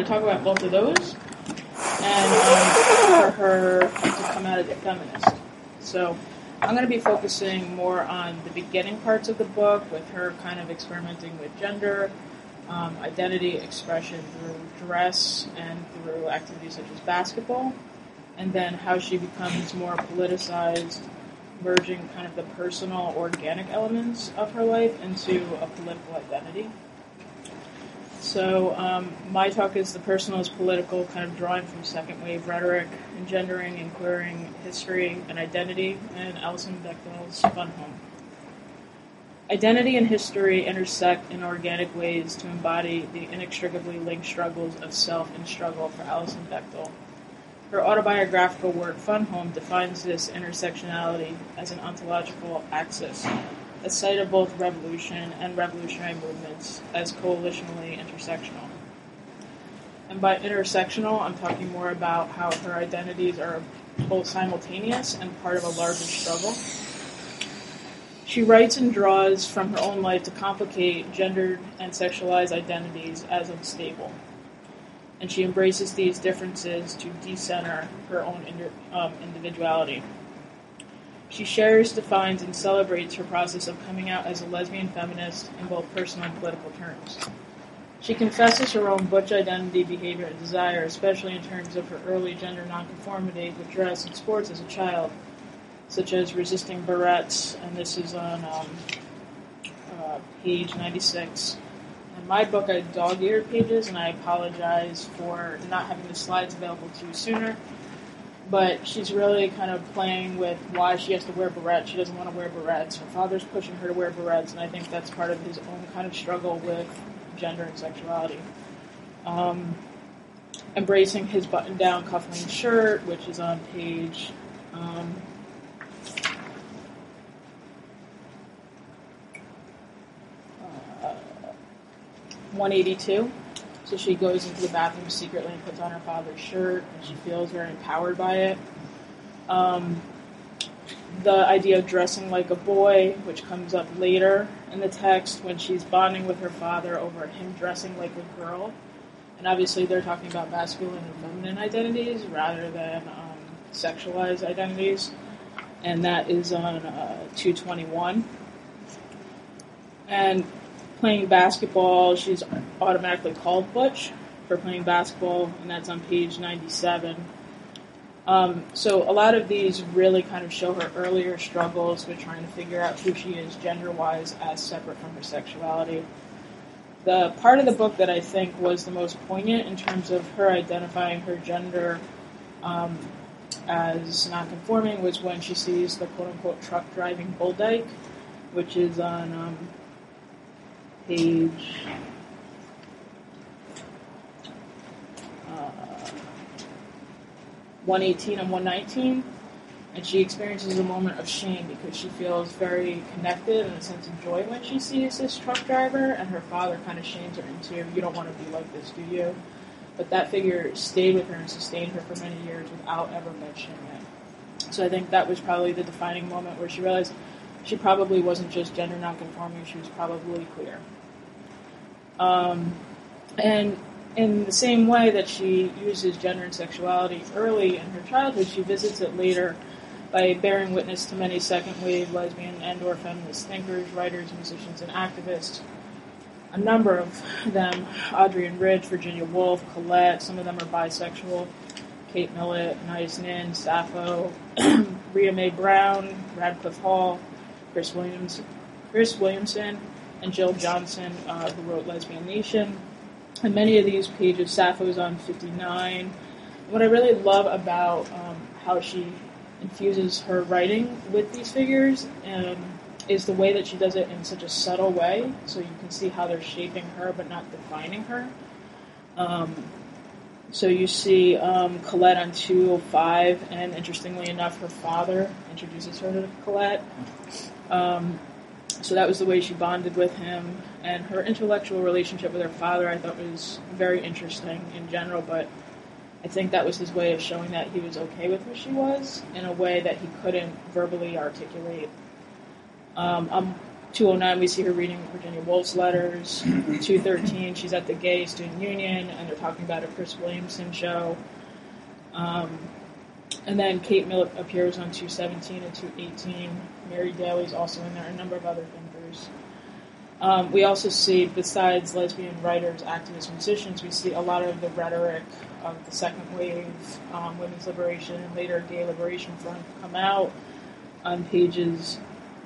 to talk about both of those, and for her to come out as a feminist. So I'm going to be focusing more on the beginning parts of the book, with her kind of experimenting with gender, identity expression through dress and through activities such as basketball, and then how she becomes more politicized, merging kind of the personal, organic elements of her life into a political identity. So my talk is The Personal is Political, kind of drawing from second wave rhetoric, engendering and queering history and identity, and Alison Bechdel's Fun Home. Identity and history intersect in organic ways to embody the inextricably linked struggles of self and struggle for Alison Bechdel. Her autobiographical work, Fun Home, defines this intersectionality as an ontological axis, a site of both revolution and revolutionary movements as coalitionally intersectional. And by intersectional, I'm talking more about how her identities are both simultaneous and part of a larger struggle. She writes and draws from her own life to complicate gendered and sexualized identities as unstable. And she embraces these differences to decenter her own individuality. She shares, defines, and celebrates her process of coming out as a lesbian feminist in both personal and political terms. She confesses her own butch identity, behavior, and desire, especially in terms of her early gender nonconformity with dress and sports as a child, such as resisting barrettes, and this is on page 96. In my book, I had dog-eared pages, and I apologize for not having the slides available to you sooner. But she's really kind of playing with why she has to wear barrettes. She doesn't want to wear barrettes. Her father's pushing her to wear barrettes, and I think that's part of his own kind of struggle with gender and sexuality. Embracing his button-down cufflink shirt, which is on page 182. So she goes into the bathroom secretly and puts on her father's shirt, and she feels very empowered by it. The idea of dressing like a boy, which comes up later in the text when she's bonding with her father over him dressing like a girl. And obviously they're talking about masculine and feminine identities rather than sexualized identities. And that is on 221. And playing basketball, she's automatically called butch for playing basketball, and that's on page 97. So a lot of these really kind of show her earlier struggles with trying to figure out who she is gender-wise as separate from her sexuality. The part of the book that I think was the most poignant in terms of her identifying her gender as non-conforming was when she sees the quote-unquote truck-driving bull dyke, which is on page 118 and 119, and she experiences a moment of shame because she feels very connected and a sense of joy when she sees this truck driver, and her father kind of shames her into, you don't want to be like this, do you? But that figure stayed with her and sustained her for many years without ever mentioning it. So I think that was probably the defining moment where she realized she probably wasn't just gender nonconforming, she was probably queer. And in the same way that she uses gender and sexuality early in her childhood, she visits it later by bearing witness to many second-wave lesbian and/or feminist thinkers, writers, musicians, and activists. A number of them, Adrienne Rich, Virginia Woolf, Colette, some of them are bisexual, Kate Millett, Anais Nin, Sappho, Rita Mae Brown, Radcliffe Hall, Chris Williamson, and Jill Johnson, who wrote Lesbian Nation. And many of these pages, Sappho's on 59. What I really love about how she infuses her writing with these figures is the way that she does it in such a subtle way, so you can see how they're shaping her but not defining her. So you see Colette on 205, and interestingly enough, her father introduces her to Colette. So that was the way she bonded with him. And her intellectual relationship with her father I thought was very interesting in general, but I think that was his way of showing that he was okay with who she was in a way that he couldn't verbally articulate. I'm 209, we see her reading Virginia Woolf's letters. 213, she's at the Gay Student Union, and they're talking about a Chris Williamson show. And then Kate Millett appears on 217 and 218. Mary Daly's also in there, a number of other thinkers. We also see, besides lesbian writers, activists, musicians, we see a lot of the rhetoric of the second wave, women's liberation, and later gay liberation front come out on pages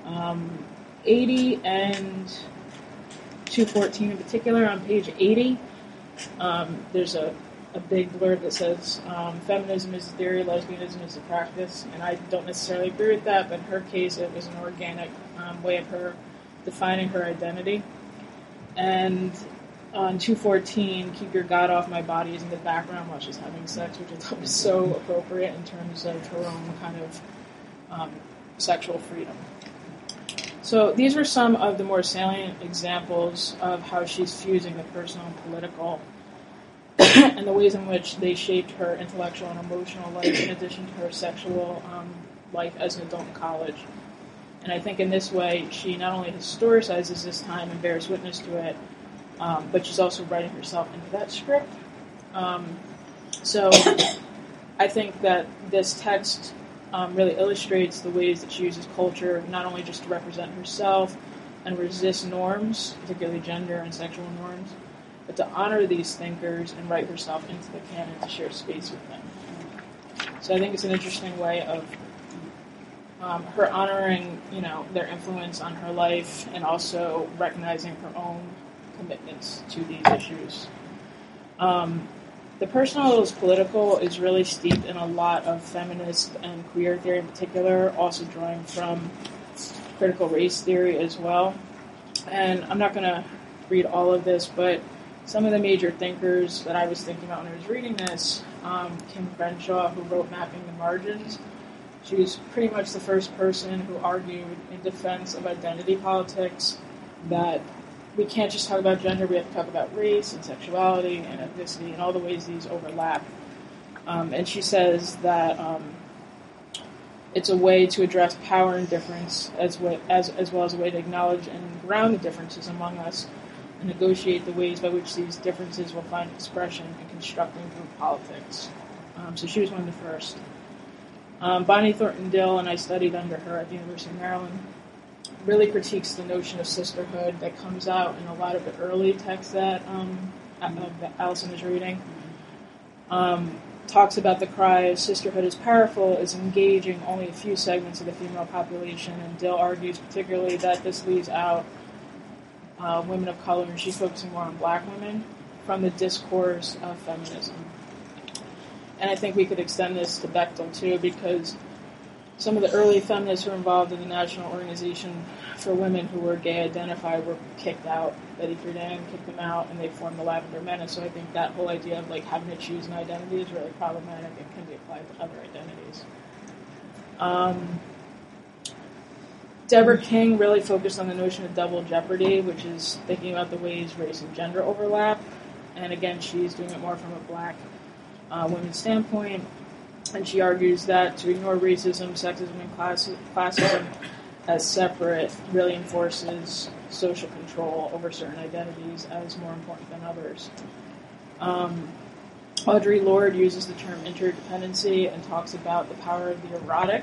80 and 214 in particular. On page 80, there's a big blurb that says, feminism is a theory, lesbianism is a practice, and I don't necessarily agree with that, but in her case it was an organic way of her defining her identity. And on 214, keep your God off my body is in the background while she's having sex, which I thought was so appropriate in terms of her own kind of sexual freedom. So these were some of the more salient examples of how she's fusing the personal and political and the ways in which they shaped her intellectual and emotional life in addition to her sexual life as an adult in college. And I think in this way, she not only historicizes this time and bears witness to it, but she's also writing herself into that script. So I think that this text really illustrates the ways that she uses culture not only just to represent herself and resist norms, particularly gender and sexual norms, but to honor these thinkers and write herself into the canon to share space with them. So I think it's an interesting way of her honoring, their influence on her life and also recognizing her own commitments to these issues. The personal as political is really steeped in a lot of feminist and queer theory in particular, also drawing from critical race theory as well. And I'm not going to read all of this, but some of the major thinkers that I was thinking about when I was reading this, Kim Crenshaw, who wrote Mapping the Margins. She was pretty much the first person who argued in defense of identity politics that we can't just talk about gender, we have to talk about race and sexuality and ethnicity and all the ways these overlap. And she says that it's a way to address power and difference as well as a way to acknowledge and ground the differences among us and negotiate the ways by which these differences will find expression in constructing group politics. So she was one of the first. Bonnie Thornton Dill, and I studied under her at the University of Maryland, really critiques the notion of sisterhood that comes out in a lot of the early texts that Allison is reading. Talks about the cry, sisterhood is powerful, is engaging only a few segments of the female population, and Dill argues particularly that this leaves out women of color, and she's focusing more on black women, from the discourse of feminism. And I think we could extend this to Bechtel too, because some of the early feminists who were involved in the National Organization for Women who were gay identified were kicked out. Betty Friedan kicked them out, and they formed the Lavender Menace. So I think that whole idea of having to choose an identity is really problematic and can be applied to other identities. Deborah King really focused on the notion of double jeopardy, which is thinking about the ways race and gender overlap. And again, she's doing it more from a black women's standpoint. And she argues that to ignore racism, sexism, and classism as separate really enforces social control over certain identities as more important than others. Audre Lorde uses the term interdependency and talks about the power of the erotic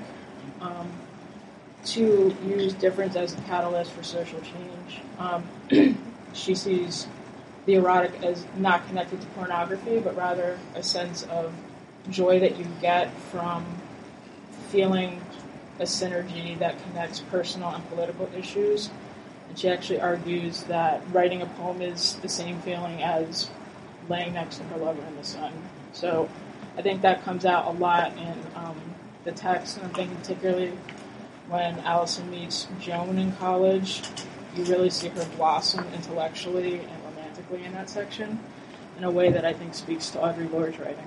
to use difference as a catalyst for social change. She sees the erotic as not connected to pornography, but rather a sense of joy that you get from feeling a synergy that connects personal and political issues. And she actually argues that writing a poem is the same feeling as laying next to her lover in the sun. So I think that comes out a lot in the text, and I'm thinking particularly when Allison meets Joan in college, you really see her blossom intellectually and romantically in that section in a way that I think speaks to Audre Lorde's writing.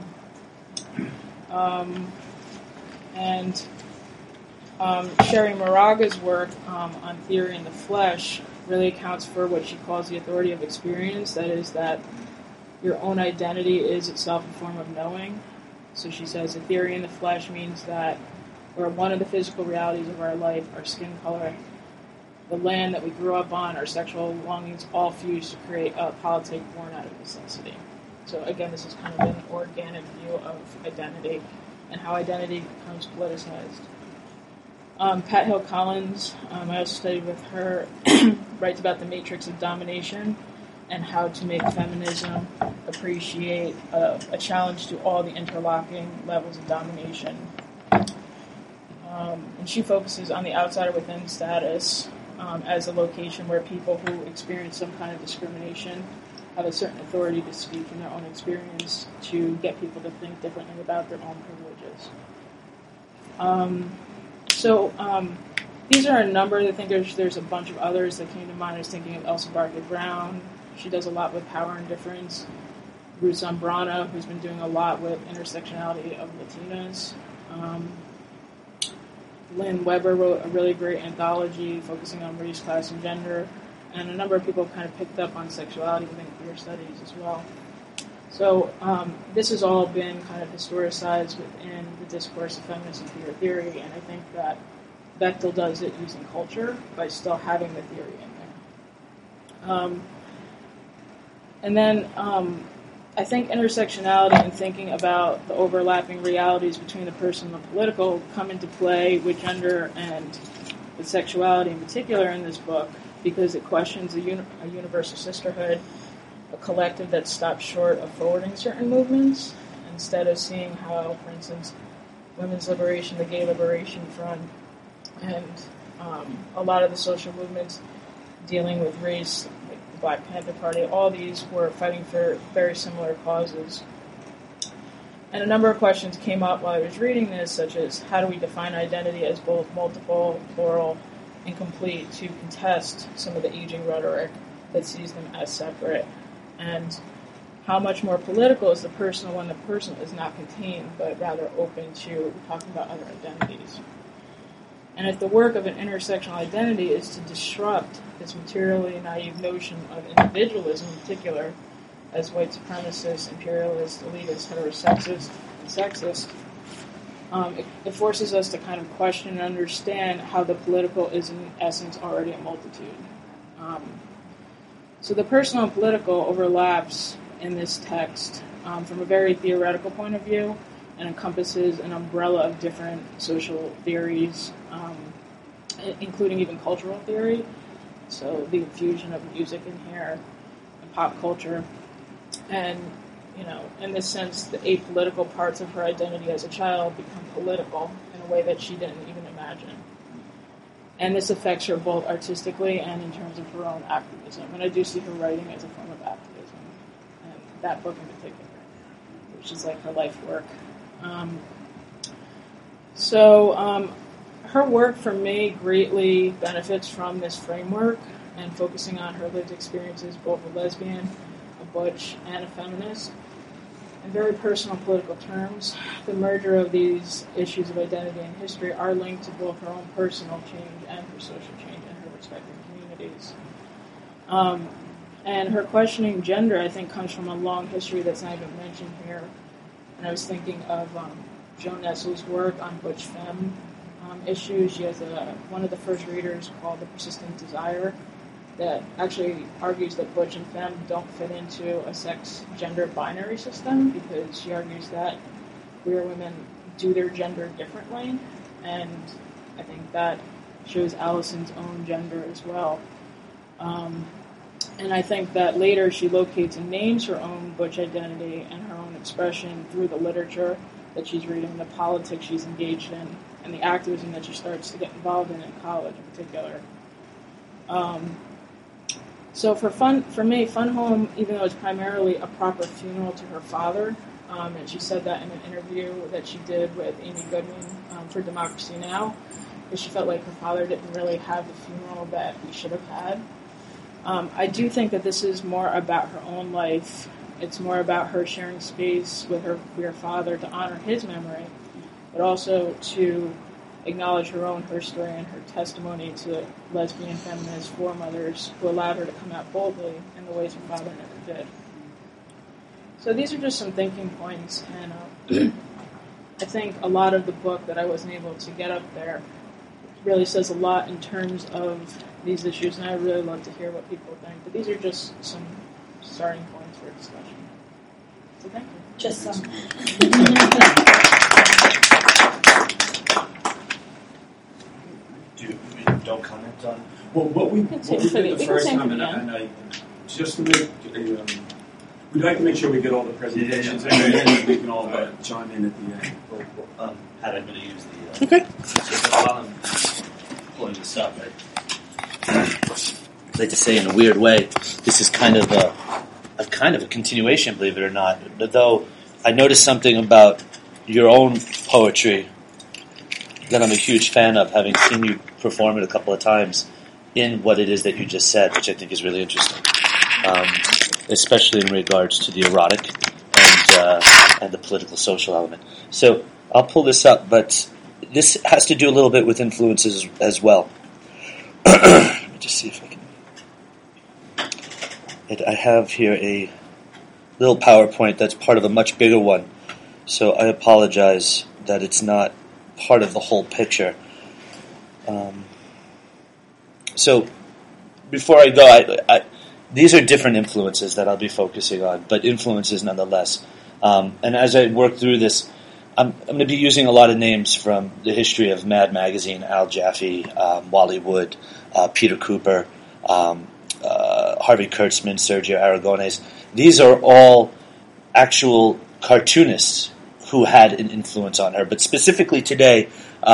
Sherry Moraga's work on theory in the flesh really accounts for what she calls the authority of experience, that is that your own identity is itself a form of knowing. So she says a theory in the flesh means that where one of the physical realities of our life, our skin color, the land that we grew up on, our sexual longings, all fused to create a politic born out of necessity. So again, this is kind of an organic view of identity and how identity becomes politicized. Pat Hill Collins, I also studied with her, writes about the matrix of domination and how to make feminism appreciate a challenge to all the interlocking levels of domination. And she focuses on the outsider within status as a location where people who experience some kind of discrimination have a certain authority to speak from their own experience to get people to think differently about their own privileges. These are a number. I think there's a bunch of others that came to mind. I was thinking of Elsa Barker Brown. She does a lot with power and difference. Ruth Zambrana, who's been doing a lot with intersectionality of Latinas. Lynn Weber wrote a really great anthology focusing on race, class, and gender. And a number of people have kind of picked up on sexuality within queer studies as well. So this has all been kind of historicized within the discourse of feminist and queer theory, and I think that Bechtel does it using culture by still having the theory in there. And then I think intersectionality and thinking about the overlapping realities between the personal and the political come into play with gender and with sexuality in particular in this book, because it questions a universal sisterhood, a collective that stops short of forwarding certain movements, instead of seeing how, for instance, women's liberation, the Gay Liberation Front, and a lot of the social movements dealing with race, like the Black Panther Party, all these were fighting for very similar causes. And a number of questions came up while I was reading this, such as how do we define identity as both multiple, plural, and complete, to contest some of the aging rhetoric that sees them as separate, and how much more political is the personal when the personal is not contained, but rather open to talking about other identities. And if the work of an intersectional identity is to disrupt this materially naive notion of individualism in particular, as white supremacist, imperialist, elitist, heterosexist, and sexist, it forces us to kind of question and understand how the political is in essence already a multitude. So the personal and political overlaps in this text from a very theoretical point of view, and encompasses an umbrella of different social theories, including even cultural theory. So the infusion of music in here and pop culture. And, in this sense, the apolitical parts of her identity as a child become political in a way that she didn't even imagine. And this affects her both artistically and in terms of her own activism. And I do see her writing as a form of activism, and that book in particular, which is like her life work. Her work for me greatly benefits from this framework and focusing on her lived experiences, both a lesbian, a butch, and a feminist. In very personal political terms, the merger of these issues of identity and history are linked to both her own personal change and her social change in her respective communities. And her questioning gender, I think, comes from a long history that's not even mentioned here. And I was thinking of Joan Nessel's work on butch femme issues. She has one of the first readers called The Persistent Desire that actually argues that butch and femme don't fit into a sex-gender binary system, because she argues that queer women do their gender differently, and I think that shows Allison's own gender as well. And I think that later she locates and names her own butch identity and her own expression through the literature that she's reading, the politics she's engaged in, and the activism that she starts to get involved in college in particular. So for me, Fun Home, even though it's primarily a proper funeral to her father, and she said that in an interview that she did with Amy Goodman for Democracy Now!, because she felt like her father didn't really have the funeral that he should have had. I do think that this is more about her own life. It's more about her sharing space with her queer father to honor his memory, but also to acknowledge her own story and her testimony to lesbian feminist foremothers who allowed her to come out boldly in the ways her father never did. So these are just some thinking points, and I think a lot of the book that I wasn't able to get up there really says a lot in terms of these issues, and I really love to hear what people think. But these are just some starting points for discussion. So thank you. Just some. Don't comment on. Well, what we did the first time, and I just to make, we'd like to make sure we get all the presentations in, and we can all chime in at the end. Pat, I'm going to use the. Okay. While I'm pulling this up, I'd like to say, in a weird way, this is kind of a continuation, believe it or not. Though I noticed something about your own poetry that I'm a huge fan of, having seen you perform it a couple of times in what it is that you just said, which I think is really interesting, especially in regards to the erotic and the political social element. So I'll pull this up, but this has to do a little bit with influences as well. Let me just see if I can. I have here a little PowerPoint that's part of a much bigger one, so I apologize that it's not part of the whole picture. So before I go, these are different influences that I'll be focusing on, but influences nonetheless. And as I work through this, I'm going to be using a lot of names from the history of Mad Magazine: Al Jaffe, Wally Wood, Peter Cooper, Harvey Kurtzman, Sergio Aragonés. These are all actual cartoonists who had an influence on her. But specifically today,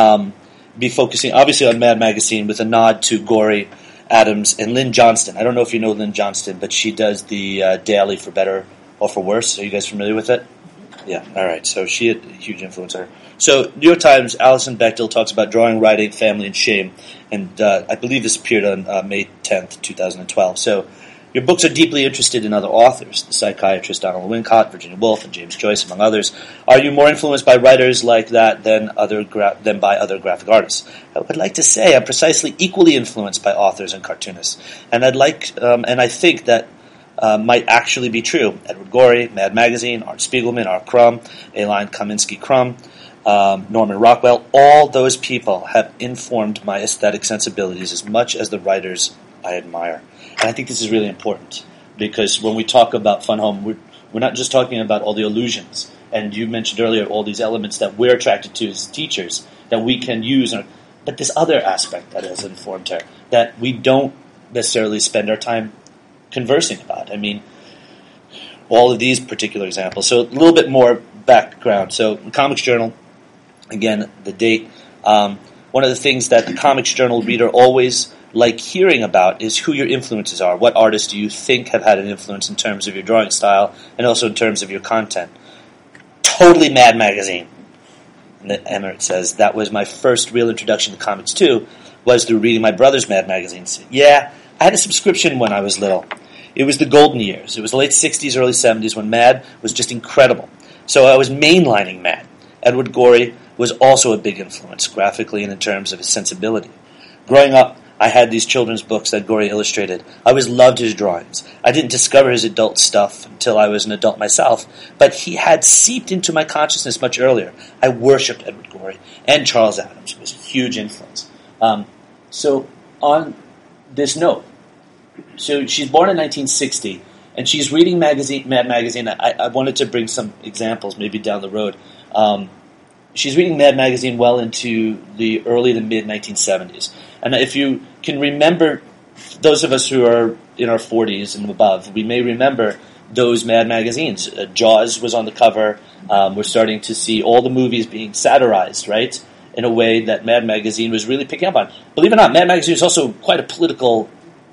be focusing obviously on Mad Magazine with a nod to Gory Adams and Lynn Johnston. I don't know if you know Lynn Johnston, but she does the Daily for Better or for Worse. Are you guys familiar with it? Yeah, all right. So she had a huge influence on her. So New York Times, Alison Bechdel talks about drawing, writing, family, and shame. And I believe this appeared on May 10th, 2012. So your books are deeply interested in other authors, the psychiatrist Donald Winnicott, Virginia Woolf, and James Joyce, among others. Are you more influenced by writers like that than by other graphic artists? I would like to say I'm precisely equally influenced by authors and cartoonists. And I think that might actually be true. Edward Gorey, Mad Magazine, Art Spiegelman, R. Crumb, Aline Kominsky-Crumb, Norman Rockwell, all those people have informed my aesthetic sensibilities as much as the writers I admire. And I think this is really important because when we talk about Fun Home, we're not just talking about all the illusions. And you mentioned earlier all these elements that we're attracted to as teachers that we can use. But this other aspect that has informed her that we don't necessarily spend our time conversing about. I mean, all of these particular examples. So a little bit more background. So the Comics Journal, again, the date. One of the things that the Comics Journal reader always like hearing about is who your influences are. What artists do you think have had an influence in terms of your drawing style and also in terms of your content? Totally Mad Magazine. And Emmert says, that was my first real introduction to comics too, was through reading my brother's Mad magazines. Yeah, I had a subscription when I was little. It was the golden years. It was the late 60s, early 70s when Mad was just incredible. So I was mainlining Mad. Edward Gorey was also a big influence, graphically and in terms of his sensibility. Growing up, I had these children's books that Gorey illustrated. I always loved his drawings. I didn't discover his adult stuff until I was an adult myself, but he had seeped into my consciousness much earlier. I worshipped Edward Gorey and Charles Addams, who was a huge influence. So on this note, so she's born in 1960, and she's reading Mad Magazine. I wanted to bring some examples maybe down the road. She's reading Mad Magazine well into the early to mid-1970s. And if you can remember, those of us who are in our 40s and above, we may remember those Mad magazines. Jaws was on the cover. We're starting to see all the movies being satirized, right, in a way that Mad Magazine was really picking up on. Believe it or not, Mad Magazine is also quite a political,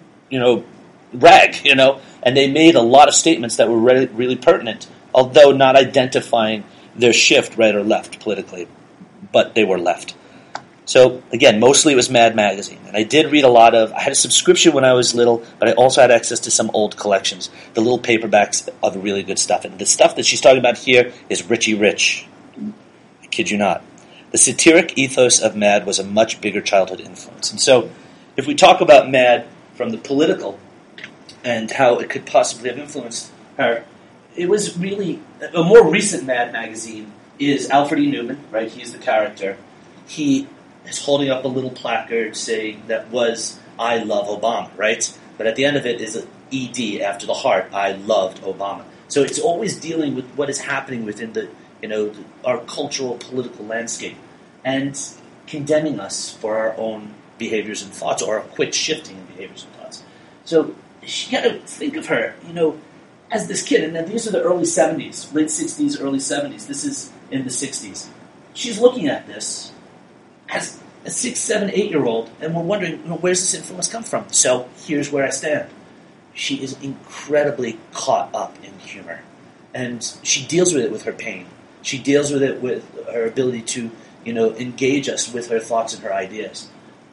rag, and they made a lot of statements that were really, really pertinent, although not identifying their shift right or left politically, but they were left. So, again, mostly it was Mad Magazine. And I did read I had a subscription when I was little, but I also had access to some old collections, the little paperbacks of the really good stuff. And the stuff that she's talking about here is Richie Rich. I kid you not. The satiric ethos of Mad was a much bigger childhood influence. And so, if we talk about Mad from the political and how it could possibly have influenced her, it was really a more recent Mad Magazine is Alfred E. Newman, right? He's the character. He is holding up a little placard saying that was I love Obama, right? But at the end of it is an ED after the heart, I loved Obama. So it's always dealing with what is happening within our cultural, political landscape and condemning us for our own behaviors and thoughts, or a quick shifting in behaviors and thoughts. So you got to think of her, as this kid, and then these are the early 70s, late 60s, early 70s. This is in the 60s. She's looking at this as a 6, 7, 8-year-old, and we're wondering, where's this influence come from? So here's where I stand. She is incredibly caught up in humor, and she deals with it with her pain. She deals with it with her ability to, engage us with her thoughts and her ideas.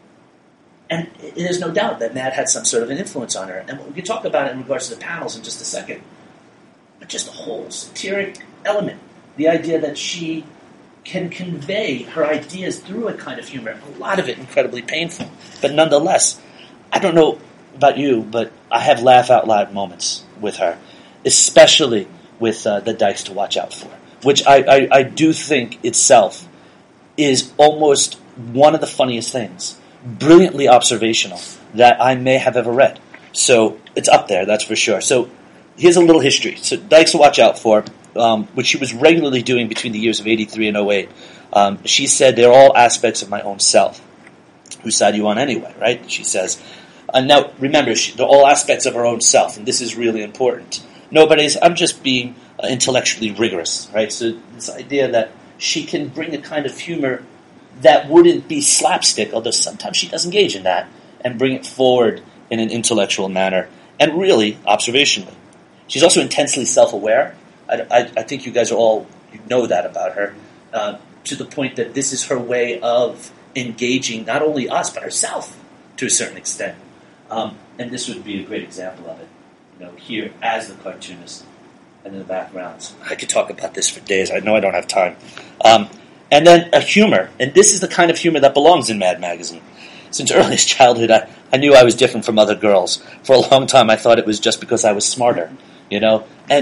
And there's no doubt that Mad had some sort of an influence on her. And we can talk about it in regards to the panels in just a second. But just the whole satiric element, the idea that she can convey her ideas through a kind of humor, a lot of it incredibly painful. But nonetheless, I don't know about you, but I have laugh-out-loud moments with her, especially with the Dykes to Watch Out For, which I do think itself is almost one of the funniest things, brilliantly observational, that I may have ever read. So it's up there, that's for sure. So here's a little history. So Dykes to Watch Out For, which she was regularly doing between the years of 83 and 08, she said, they're all aspects of my own self. Whose side are you on anyway, right? She says. Now, remember, they're all aspects of her own self, and this is really important. I'm just being intellectually rigorous, right? So this idea that she can bring a kind of humor that wouldn't be slapstick, although sometimes she does engage in that, and bring it forward in an intellectual manner, and really observationally. She's also intensely self-aware. I think you guys you know that about her, to the point that this is her way of engaging not only us, but herself to a certain extent. And this would be a great example of it, here as the cartoonist and in the backgrounds. I could talk about this for days. I know I don't have time. And then a humor, and this is the kind of humor that belongs in Mad Magazine. Since earliest childhood, I knew I was different from other girls. For a long time, I thought it was just because I was smarter, and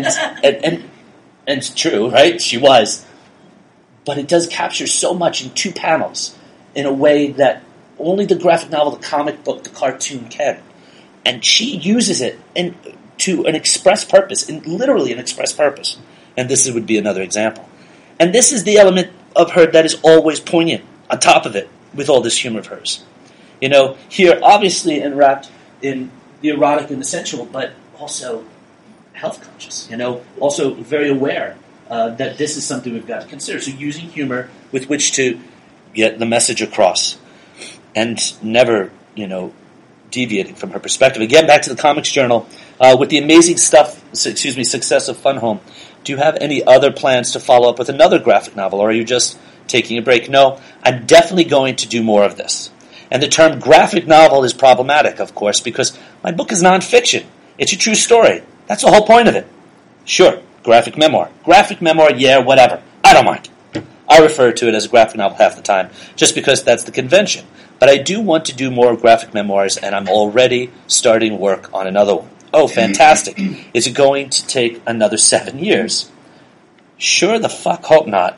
it's true, right? She was. But it does capture so much in 2 panels in a way that only the graphic novel, the comic book, the cartoon can. And she uses it to an express purpose, literally an express purpose. And this would be another example. And this is the element of her that is always poignant on top of it with all this humor of hers. Here, obviously enwrapped in the erotic and the sensual, but also health conscious, also very aware that this is something we've got to consider. So using humor with which to get the message across and never, deviating from her perspective. Again, back to the Comics Journal. With the amazing success of Fun Home, do you have any other plans to follow up with another graphic novel, or are you just taking a break? No, I'm definitely going to do more of this. And the term graphic novel is problematic, of course, because my book is nonfiction. It's a true story. That's the whole point of it. Sure, graphic memoir. Graphic memoir, yeah, whatever. I don't mind. I refer to it as a graphic novel half the time, just because that's the convention. But I do want to do more graphic memoirs, and I'm already starting work on another one. Oh, fantastic. Is it going to take another 7 years? Sure the fuck hope not.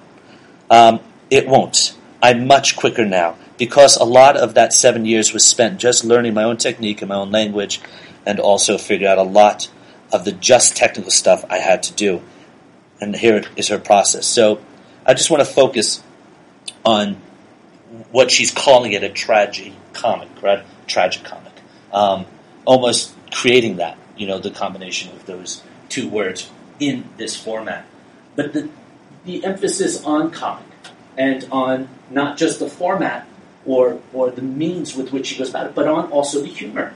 It won't. I'm much quicker now, because a lot of that 7 years was spent just learning my own technique and my own language, and also figured out a lot of the just technical stuff I had to do. And here is her process. So I just want to focus on what she's calling it, a tragicomic, right? Tragicomic. Almost creating that, the combination of those 2 words in this format. But the emphasis on comic and on not just the format or the means with which she goes about it, but on also the humor,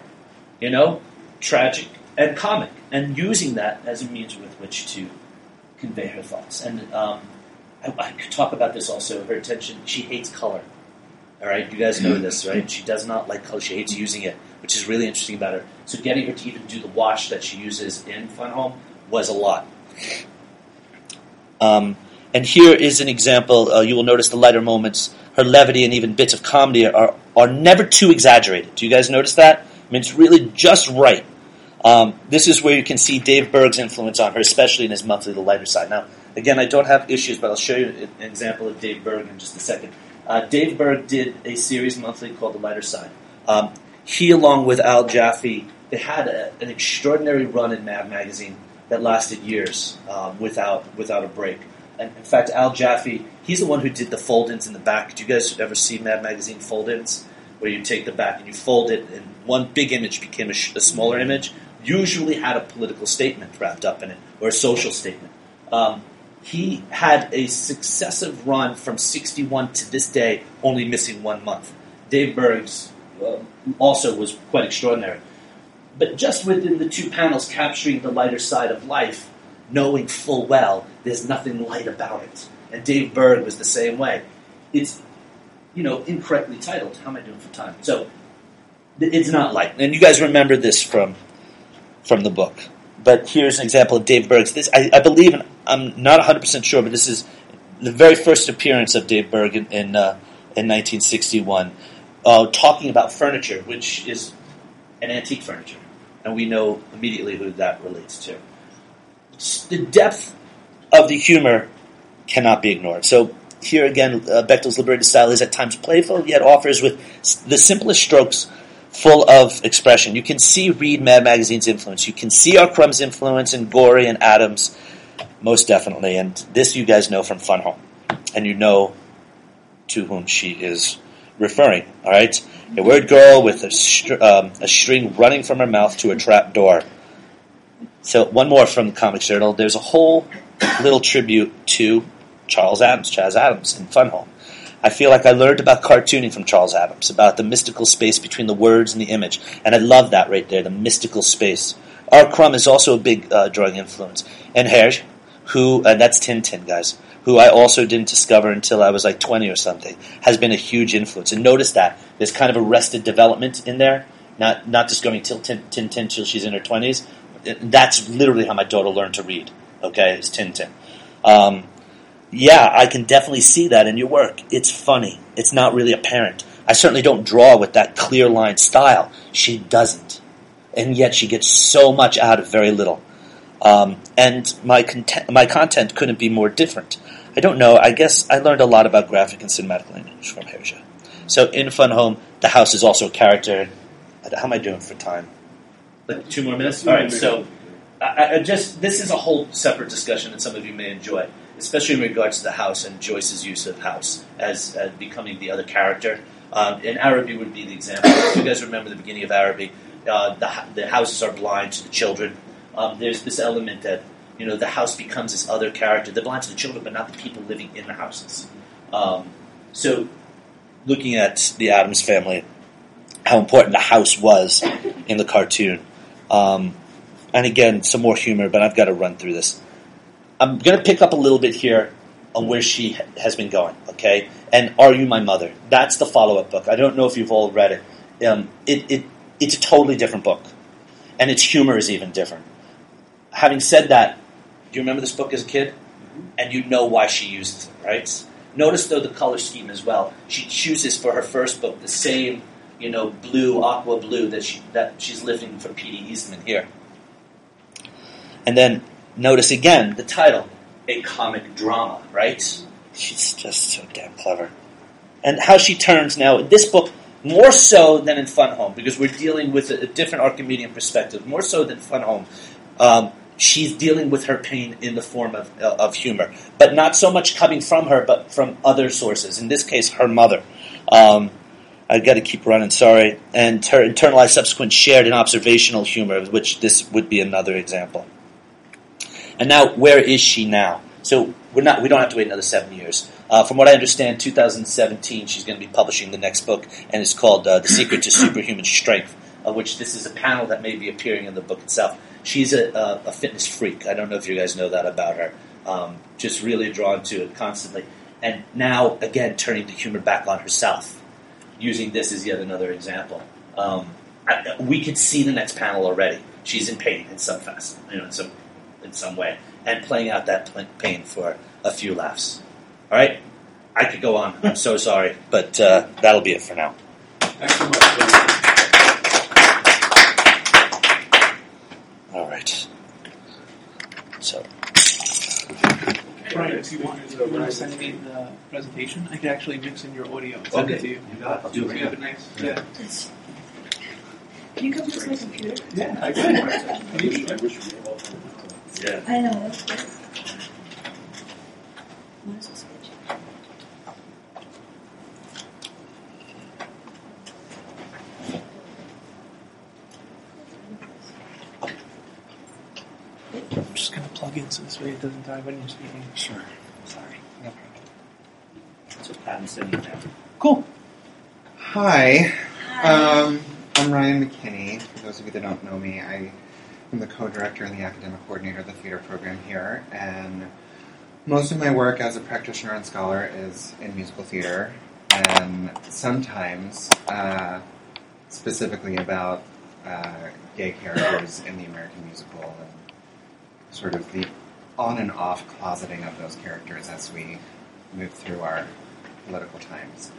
tragic and comic, and using that as a means with which to convey her thoughts. And I could talk about this also, her attention. She hates color. All right, you guys know this, right? She does not like color. She hates using it, which is really interesting about her. So getting her to even do the wash that she uses in Fun Home was a lot. And here is an example. You will notice the lighter moments, her levity, and even bits of comedy are never too exaggerated. Do you guys notice that? I mean, it's really just right. This is where you can see Dave Berg's influence on her, especially in his monthly The Lighter Side. Now, again, I don't have issues, but I'll show you an example of Dave Berg in just a second. Dave Berg did a series monthly called The Lighter Side. he, along with Al Jaffe, they had an extraordinary run in Mad Magazine that lasted years without a break. And in fact, Al Jaffe, he's the one who did the fold-ins in the back. Did you guys ever see Mad Magazine fold-ins? Where you take the back and you fold it, and one big image became a smaller image, usually had a political statement wrapped up in it, or a social statement. He had a successive run from 61 to this day, only missing 1 month. Dave Berg's also was quite extraordinary. But just within the 2 panels capturing the lighter side of life, knowing full well there's nothing light about it. And Dave Berg was the same way. It's, incorrectly titled. How am I doing for time? So, it's not light. And you guys remember this from the book. But here's an example of Dave Berg's. This, I believe, and I'm not 100% sure, but this is the very first appearance of Dave Berg in 1961, talking about furniture, which is an antique furniture. And we know immediately who that relates to. The depth of the humor cannot be ignored. So here again, Bechdel's liberated style is at times playful, yet offers with the simplest strokes full of expression. You can see Reed Mad Magazine's influence. You can see R. Crumb's influence in Gorey and Adams, most definitely. And this you guys know from Fun Home. And you know to whom she is referring. All right? A word girl with a string running from her mouth to a trap door. So one more from the Comics Journal. There's a whole little tribute to Chaz Adams in Fun Home. I feel like I learned about cartooning from Charles Adams, about the mystical space between the words and the image. And I love that right there, the mystical space. R. Crumb is also a big drawing influence. And Hergé, that's Tintin, guys, who I also didn't discover until I was like 20 or something, has been a huge influence. And notice that there's kind of arrested development in there, not just going till Tintin till she's in her 20s. That's literally how my daughter learned to read, okay, is Tintin. I can definitely see that in your work. It's funny. It's not really apparent. I certainly don't draw with that clear line style. She doesn't. And yet she gets so much out of very little. And my content couldn't be more different. I don't know. I guess I learned a lot about graphic and cinematic language from Hergé. So in Fun Home, the house is also a character. How am I doing for time? Like 2 more minutes? All right, so this is a whole separate discussion that some of you may enjoy, especially in regards to the house and Joyce's use of house as becoming the other character. And Araby would be the example. If you guys remember the beginning of Araby, the houses are blind to the children. There's this element that, the house becomes this other character. They're blind to the children, but not the people living in the houses. So looking at the Addams Family, how important the house was in the cartoon. And again, some more humor, but I've got to run through this. I'm going to pick up a little bit here on where she has been going, okay? And Are You My Mother? That's the follow-up book. I don't know if you've all read it. It's a totally different book. And its humor is even different. Having said that, do you remember this book as a kid? And you know why she uses it, right? Notice, though, the color scheme as well. She chooses for her first book the same, blue, aqua blue that she's lifting from P.D. Eastman here. And then notice again the title, a comic drama, right? She's just so damn clever. And how she turns now, in this book, more so than in Fun Home, because we're dealing with a different Archimedean perspective, more so than Fun Home, she's dealing with her pain in the form of humor. But not so much coming from her, but from other sources. In this case, her mother. I've got to keep running, sorry. And her internalized, subsequent, shared, and observational humor, which this would be another example. And now, where is she now? So we don't have to wait another 7 years. From what I understand, 2017, she's going to be publishing the next book, and it's called The Secret to Superhuman Strength, of which this is a panel that may be appearing in the book itself. She's a fitness freak. I don't know if you guys know that about her. Just really drawn to it constantly. And now, again, turning the humor back on herself, using this as yet another example. We could see the next panel already. She's in pain in some facet, in some way, and playing out that pain for a few laughs. All right? I could go on. I'm so sorry, but that'll be it for now. Thanks so much. All right. So. Brian, if you want to send me the presentation, I could actually mix in your audio and send it to you. I'll do it. So you have it nice. Yeah. Can you come to my computer? Yeah, I could. I wish we all. Yeah. I know, that's good. Might as well sketch. I'm just going to plug in so this way it doesn't die when you're speaking. Sure. Sorry. No problem. So Pat's sitting down. Cool. Hi. I'm Ryan McKinney. For those of you that don't know me, I am the co-director and the academic coordinator of the theater program here, and most of my work as a practitioner and scholar is in musical theater, and sometimes specifically about gay characters in the American musical, and sort of the on and off closeting of those characters as we move through our political times.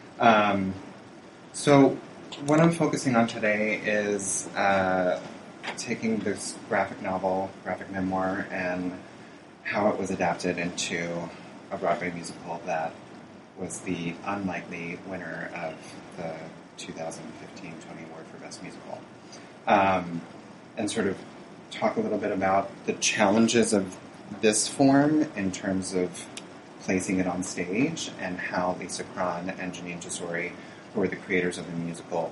So what I'm focusing on today is taking this graphic novel, graphic memoir, and how it was adapted into a Broadway musical that was the unlikely winner of the 2015 Tony Award for Best Musical. And sort of talk a little bit about the challenges of this form in terms of placing it on stage and how Lisa Cron and Jeanine Tesori, who were the creators of the musical,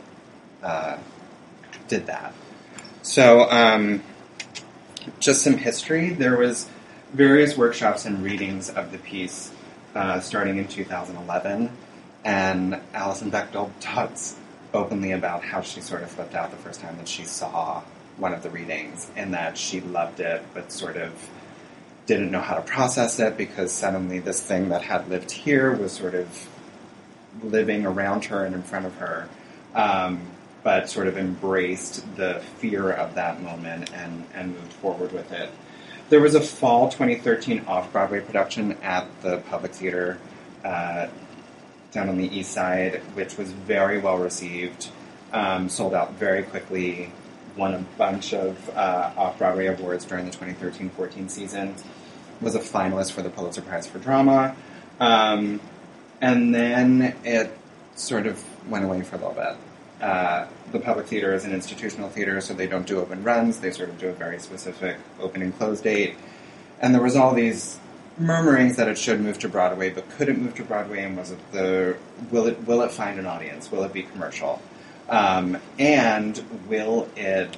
did that. So, just some history. There was various workshops and readings of the piece starting in 2011, and Alison Bechdel talks openly about how she sort of flipped out the first time that she saw one of the readings, and that she loved it, but sort of didn't know how to process it because suddenly this thing that had lived here was sort of living around her and in front of her, but sort of embraced the fear of that moment and moved forward with it. There was a fall 2013 off-Broadway production at the Public Theater down on the east side, which was very well received, sold out very quickly, won a bunch of off-Broadway awards during the 2013-14 season, was a finalist for the Pulitzer Prize for Drama, and then it sort of went away for a little bit. The Public Theater is an institutional theater, so they don't do open runs. They sort of do a very specific open and close date. And there was all these murmurings that it should move to Broadway, but could it move to Broadway? And was it will it find an audience? Will it be commercial? And will it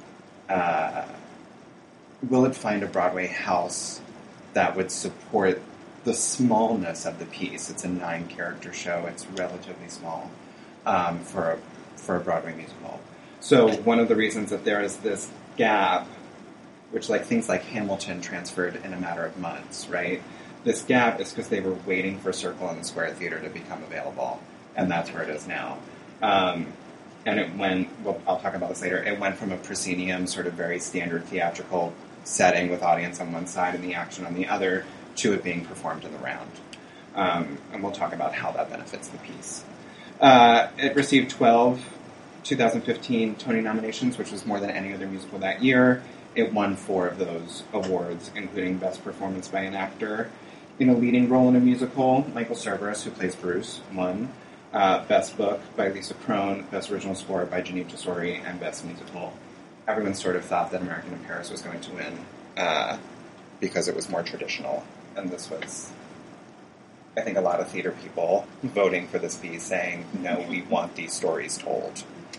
find a Broadway house that would support the smallness of the piece? It's a 9-character show. It's relatively small for a Broadway musical. So one of the reasons that there is this gap, which like things like Hamilton transferred in a matter of months, right? This gap is because they were waiting for Circle and the Square Theater to become available, and that's where it is now. And it went, well, I'll talk about this later, it went from a proscenium, sort of very standard theatrical setting with audience on one side and the action on the other, to it being performed in the round. And we'll talk about how that benefits the piece. It received 12 2015 Tony nominations, which was more than any other musical that year. It won 4 of those awards, including Best Performance by an Actor in a Leading Role in a Musical. Michael Cerveris, who plays Bruce, won. Best Book by Lisa Cron, Best Original Score by Jeanine Tesori, and Best Musical. Everyone sort of thought that American in Paris was going to win because it was more traditional, and this was, I think, a lot of theater people voting for this piece saying, no, we want these stories told.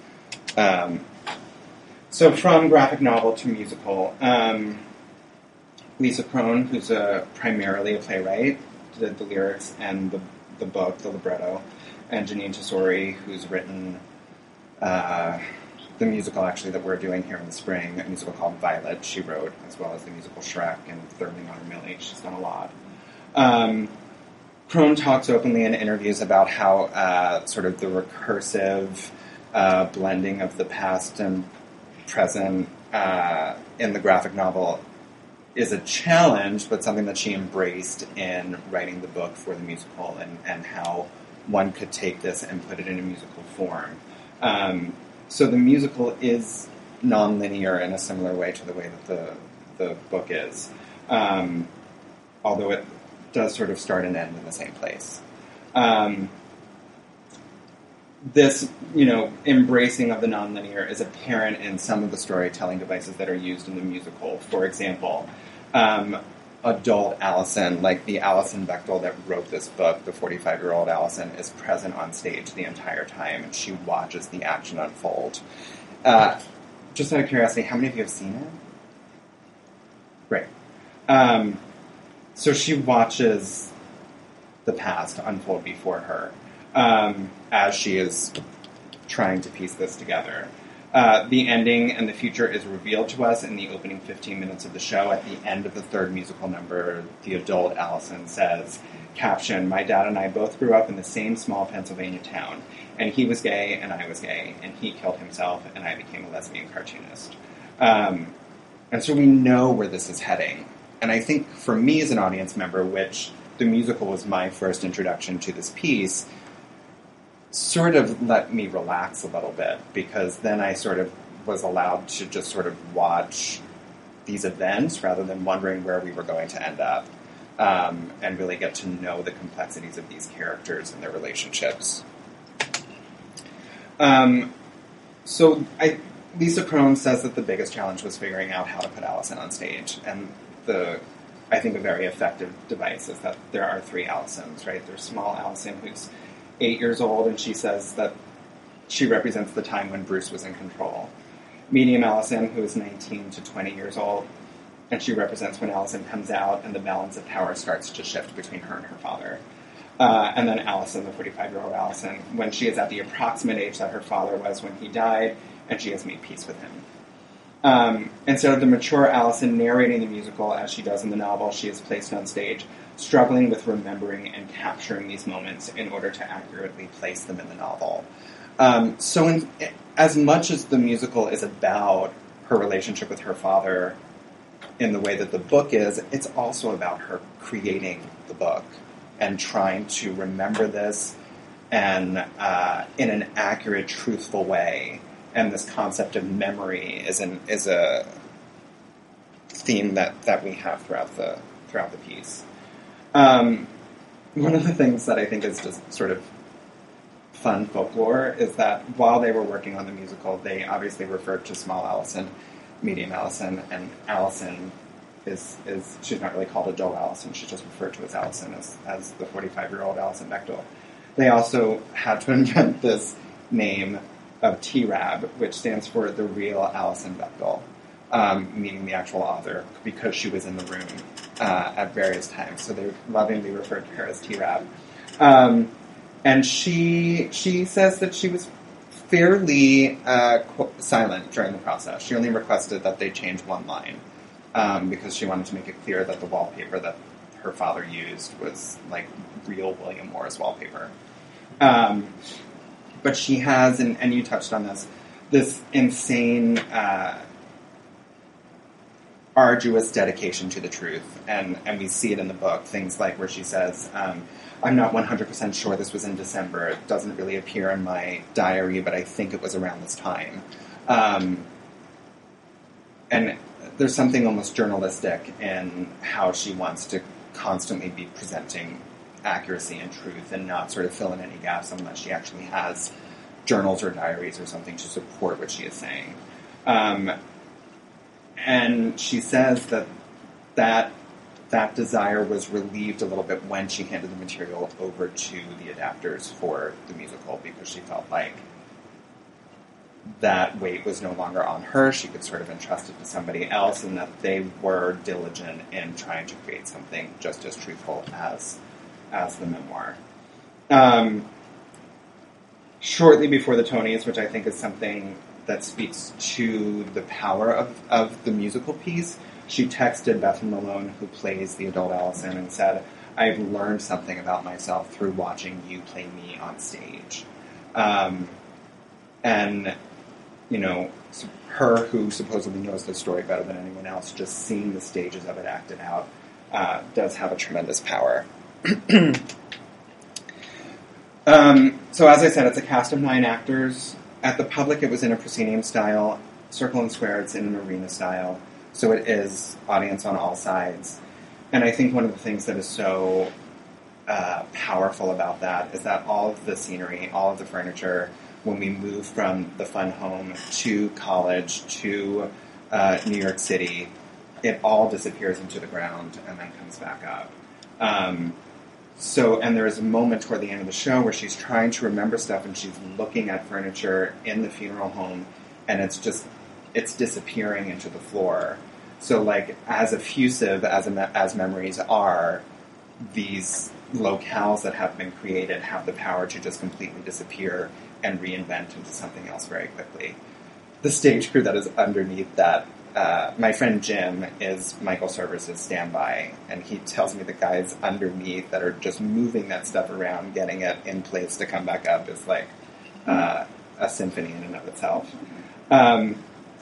So from graphic novel to musical, Lisa Cron, who's primarily a playwright, did the lyrics and the book, the libretto, and Jeanine Tesori, who's written the musical, actually, that we're doing here in the spring, a musical called Violet, she wrote, as well as the musical Shrek and Thirdly Honor Millie. She's done a lot. Cron talks openly in interviews about how sort of the recursive blending of the past and present in the graphic novel is a challenge, but something that she embraced in writing the book for the musical, and how one could take this and put it in a musical form. So the musical is non-linear in a similar way to the way that the book is, although it does sort of start and end in the same place. this, embracing of the nonlinear is apparent in some of the storytelling devices that are used in the musical. For example, adult Allison, like the Alison Bechdel that wrote this book, the 45-year-old Allison, is present on stage the entire time, and she watches the action unfold. Just out of curiosity, how many of you have seen it? Great. So she watches the past unfold before her as she is trying to piece this together. The ending and the future is revealed to us in the opening 15 minutes of the show. At the end of the third musical number, the adult Allison says, caption, "My dad and I both grew up in the same small Pennsylvania town, and he was gay and I was gay, and he killed himself and I became a lesbian cartoonist." And so we know where this is heading. And I think for me as an audience member, which the musical was my first introduction to this piece, sort of let me relax a little bit, because then I sort of was allowed to just sort of watch these events rather than wondering where we were going to end up, and really get to know the complexities of these characters and their relationships. Lisa Crone says that the biggest challenge was figuring out how to put Allison on stage, and I think a very effective device is that there are three Allisons, right? There's small Allison, who's 8 years old, and she says that she represents the time when Bruce was in control. Medium Allison, who is 19 to 20 years old, and she represents when Allison comes out and the balance of power starts to shift between her and her father. And then Allison, the 45-year-old Allison, when she is at the approximate age that her father was when he died, and she has made peace with him. Instead of the mature Allison narrating the musical as she does in the novel, she is placed on stage, struggling with remembering and capturing these moments in order to accurately place them in the novel. As much as the musical is about her relationship with her father in the way that the book is, it's also about her creating the book and trying to remember this and in an accurate, truthful way. And this concept of memory is a theme that we have throughout the piece. One of the things that I think is just sort of fun folklore is that while they were working on the musical, they obviously referred to small Allison, medium Allison, and Allison is she's not really called adult Allison, she's just referred to as Allison, as the 45-year-old Alison Bechdel. They also had to invent this name of TRAB, which stands for the real Alison Bechdel, meaning the actual author, because she was in the room at various times. So they lovingly referred to her as TRAB. And she says that she was fairly silent during the process. She only requested that they change one line because she wanted to make it clear that the wallpaper that her father used was like real William Morris wallpaper. But she has, and you touched on this insane, arduous dedication to the truth. And we see it in the book, things like where she says, I'm not 100% sure this was in December. It doesn't really appear in my diary, but I think it was around this time. And there's something almost journalistic in how she wants to constantly be presenting accuracy and truth and not sort of fill in any gaps unless she actually has journals or diaries or something to support what she is saying. And she says that desire was relieved a little bit when she handed the material over to the adapters for the musical, because she felt like that weight was no longer on her. She could sort of entrust it to somebody else, and that they were diligent in trying to create something just as truthful as the memoir. Shortly before the Tonys, which I think is something that speaks to the power of the musical piece, she texted Bethany Malone, who plays the adult Allison, and said, I've learned something about myself through watching you play me on stage. And, you know, her, who supposedly knows the story better than anyone else, just seeing the stages of it acted out does have a tremendous power. So as I said, it's a cast of 9 actors. At the Public, it was in a proscenium style. Circle and Square, it's in an arena style. So it is audience on all sides. And I think one of the things that is so powerful about that is that all of the scenery, all of the furniture, when we move from the fun home to college to New York City, it all disappears into the ground and then comes back up. And there's a moment toward the end of the show where she's trying to remember stuff and she's looking at furniture in the funeral home and it's disappearing into the floor. So, like, as effusive as memories are, these locales that have been created have the power to just completely disappear and reinvent into something else very quickly. The stage crew that is underneath that, my friend Jim is Michael Cerveris' standby, and he tells me the guys underneath that are just moving that stuff around, getting it in place to come back up is like a symphony in and of itself. And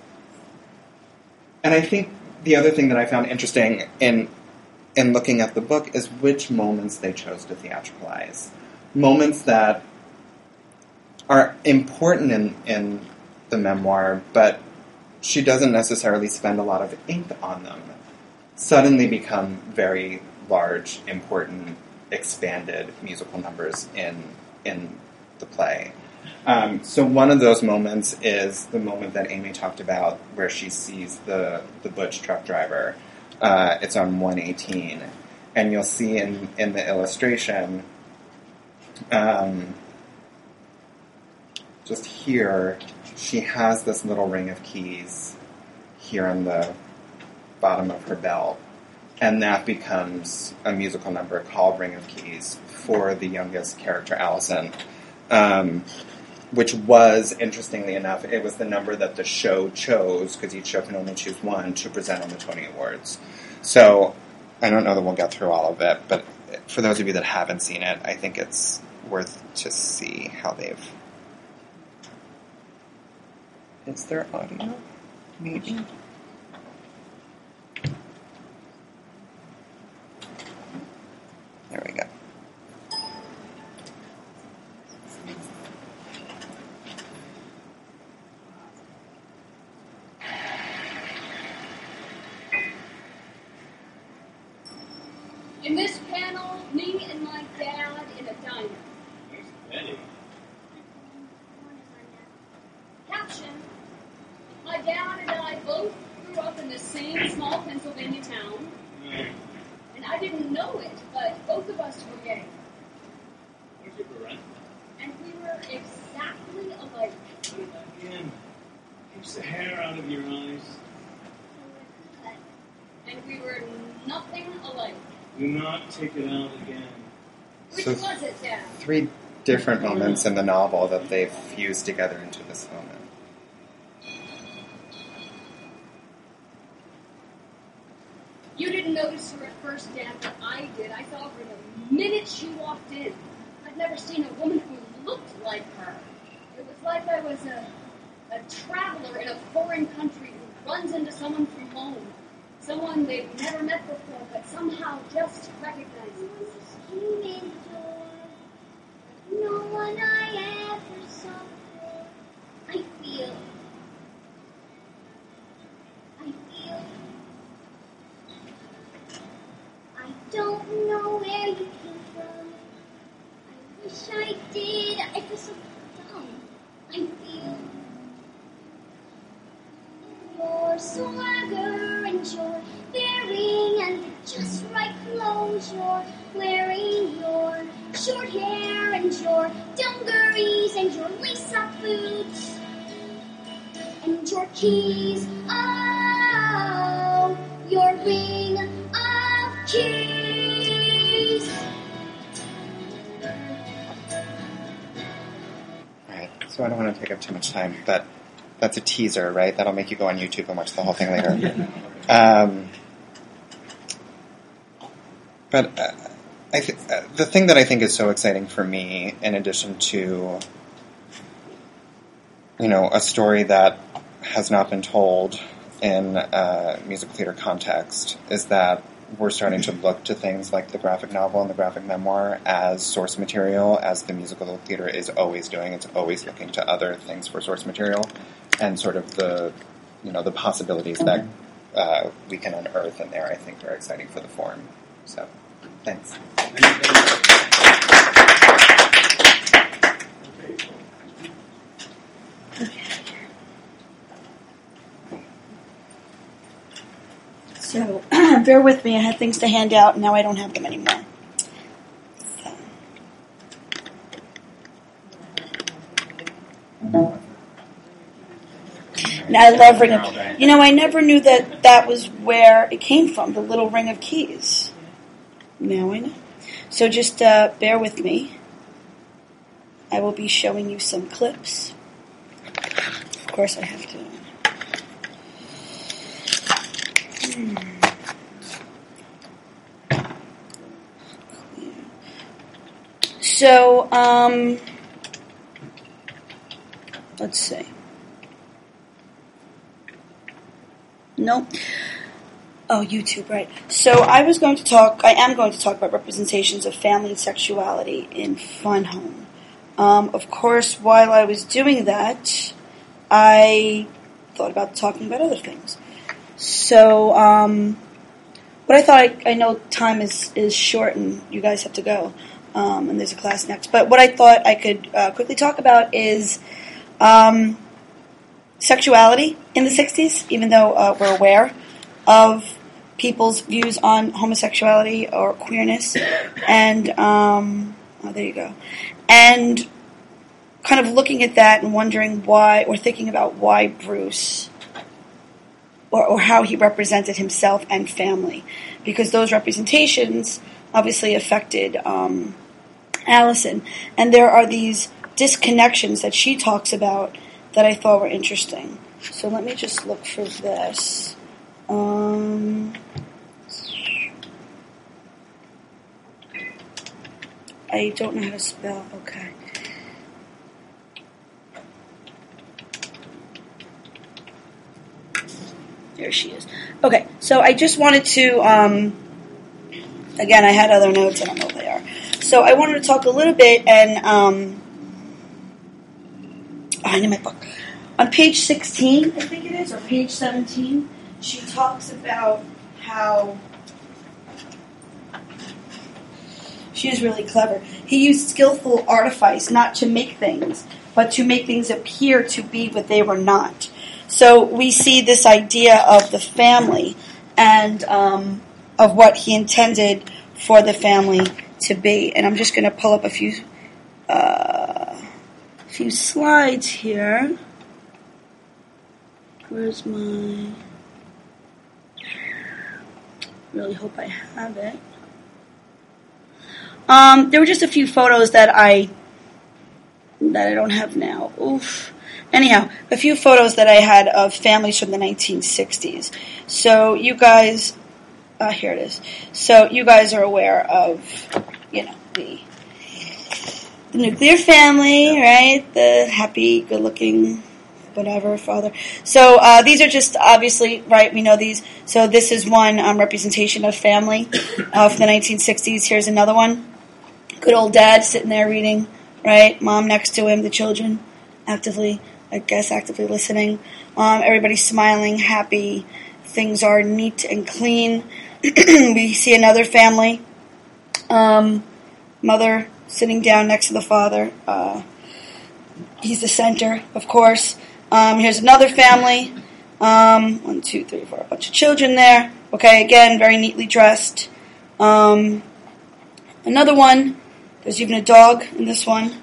I think the other thing that I found interesting in looking at the book is which moments they chose to theatricalize. Moments that are important in the memoir, but she doesn't necessarily spend a lot of ink on them, suddenly become very large, important, expanded musical numbers in the play. So one of those moments is the moment that Amy talked about where she sees the butch truck driver. It's on 118. And you'll see in the illustration, just here, she has this little ring of keys here on the bottom of her belt. And that becomes a musical number called Ring of Keys for the youngest character, Allison. Which was, interestingly enough, it was the number that the show chose, because each show can only choose one, to present on the Tony Awards. So, I don't know that we'll get through all of it, but for those of you that haven't seen it, I think it's worth to see how they've... Is there audio? Maybe. There we go. In this panel, me and my dad in a diner. Here's Betty. Caption: my dad and I both grew up in the same small Pennsylvania town. And I didn't know it, but both of us were gay. Where's your parent? And we were exactly alike. Again, keeps the hair out of your eyes. And we were nothing alike. Do not take it out again. Which So was it, Dad? 3 different moments in the novel that they've fused together into this moment. You didn't notice her at first, Dad, but I did. I saw her the minute she walked in. I'd never seen a woman who looked like her. It was like I was a traveler in a foreign country who runs into someone from home. Someone they've never met before, but somehow just recognizes. Came in the door, no one I ever saw before. I feel. I don't know where you came from. I wish I did. I feel so dumb. I feel your swagger and your bearing and the just right clothes you're wearing, your short hair and your dungarees and your lace-up boots and your keys. Oh, your ring of keys. Right, so I don't want to take up too much time, but that's a teaser, right? That'll make you go on YouTube and watch the whole thing later. But the thing that I think is so exciting for me, in addition to, a story that has not been told in a musical theater context, is that we're starting to look to things like the graphic novel and the graphic memoir as source material, as the musical theater is always doing. It's always looking to other things for source material, and sort of the possibilities that we can unearth in there, I think, are exciting for the form. So, thanks. Thank you. bear with me. I had things to hand out, and now I don't have them anymore. And I love Ring of Keys. You know, I never knew that was where it came from, the little Ring of Keys. Now I know. So just bear with me. I will be showing you some clips. Of course, I have to. So, let's see. Nope. Oh, YouTube, right. So I am going to talk about representations of family and sexuality in Fun Home. Of course, while I was doing that, I thought about talking about other things. So, but I thought I know time is short and you guys have to go, and there's a class next. But what I thought I could quickly talk about is sexuality in the 60s, even though we're aware of people's views on homosexuality or queerness. And, there you go. And kind of looking at that and wondering why, or thinking about why Bruce, or how he represented himself and family. Because those representations obviously affected Allison. And there are these disconnections that she talks about that I thought were interesting. So let me just look for this. I don't know how to spell. Okay. There she is. Okay, so I just wanted to, again, I had other notes, I don't know what they are. So I wanted to talk a little bit, and I need my book. On page 16, I think it is, or page 17, she talks about how she is really clever. He used skillful artifice not to make things, but to make things appear to be what they were not. So we see this idea of the family and of what he intended for the family to be. And I'm just going to pull up a few slides here. Where's my... Really hope I have it. There were just a few photos that I don't have now. Oof. Anyhow, a few photos that I had of families from the 1960s. So you guys, here it is. So you guys are aware of, the nuclear family, right? The happy, good-looking, whatever, father. So these are just, obviously, right, we know these. So this is one representation of family from the 1960s. Here's another one. Good old dad sitting there reading, right? Mom next to him, the children actively listening. Everybody's smiling, happy. Things are neat and clean. We see another family. Mother sitting down next to the father. He's the center, of course. Here's another family. 1, 2, 3, 4. A bunch of children there. Okay, again, very neatly dressed. Another one. There's even a dog in this one.